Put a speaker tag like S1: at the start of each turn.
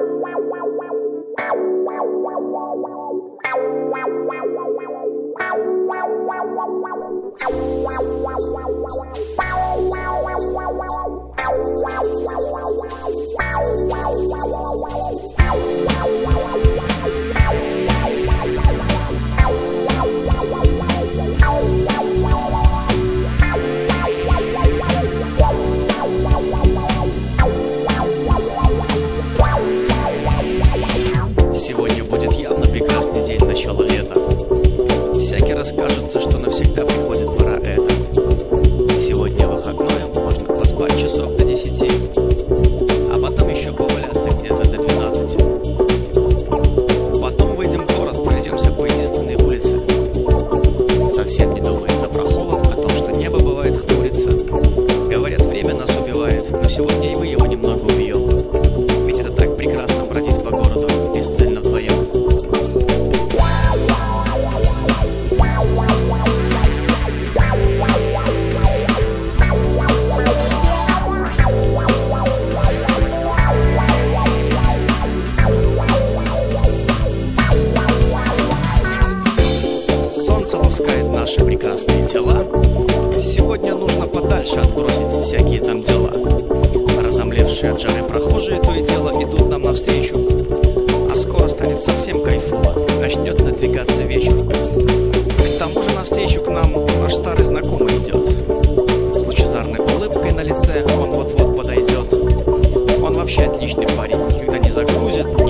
S1: Сегодня будет явно прекрасный день начала лета. Всякий раз кажется, что навсегда приходит пора эта. Сегодня выходной, можно поспать часов до 10, а потом еще поваляться где-то до 12. Потом выйдем в город, пройдемся по единственной улице. Совсем не думается про холод, о том, что небо бывает хмурится. Говорят, время нас убивает, но сегодня и вы его немного убьем. Ведь это так прекрасно бродить по городу бесцельно вдвоем. Солнце ласкает наши прекрасные тела. Сегодня нужно подальше отбросить всякие там дела. Разомлевшие от жары прохожие то и дело идут нам навстречу. А скоро станет совсем кайфово, начнет надвигаться вечер. К тому же навстречу к нам наш старый знакомый идет. С лучезарной улыбкой на лице он вот-вот подойдет. Он вообще отличный парень, никогда не загрузит,